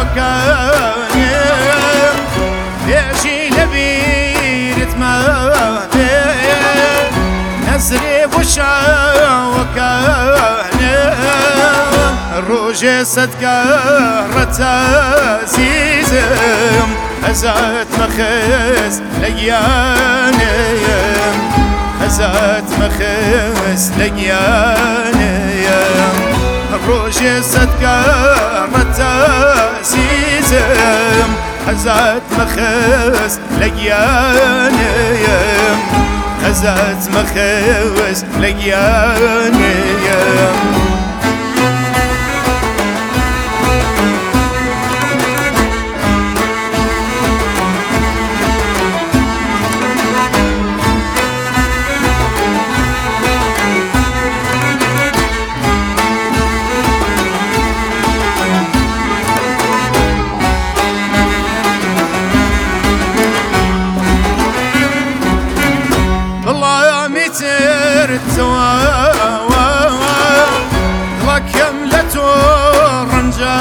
وكانم بيجي لبيرت مانم نزري بوشا وكانم روجي صدقه رتازيزم هزات مخس لقيانم هزات مخس لقيانم روجي صدقه رتازيزم هزات مخس لقيانم هزات مخس لقيانم ركم لتورنجا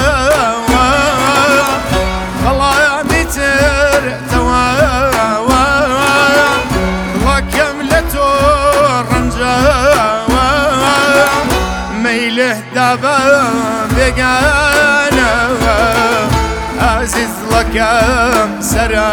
والله يا متر توا ركم لتورنجا ميله دابا بقانا عزيز لكم سرا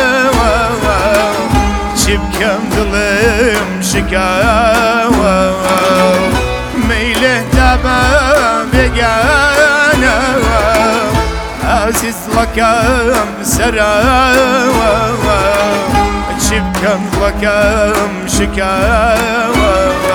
شبكم ظلم شكاوى ميله دابا بقانا عزيز لكم سراوى شبكم لكم شكاوى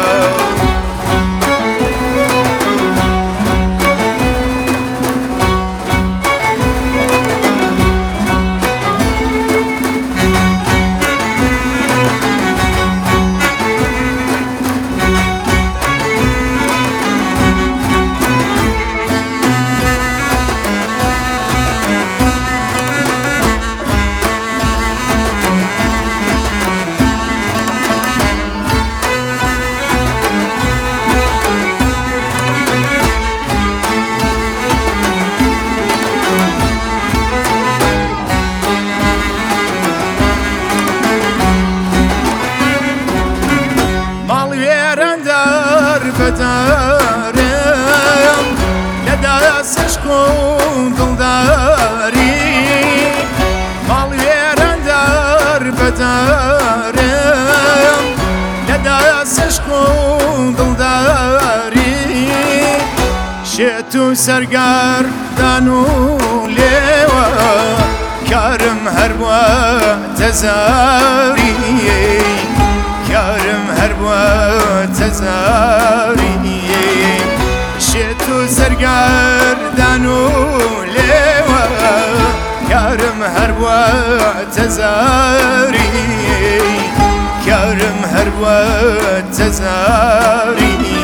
بدارم لدستشكون دلداري مالويران دار بدارم لدستشكون دلداري شتو سرقار دانو ليوا كارم هربوا تزاري كارم هربوا تزاري شتو زرقار دانو ليوا كارم هربوا تزاري كارم هربوا تزاري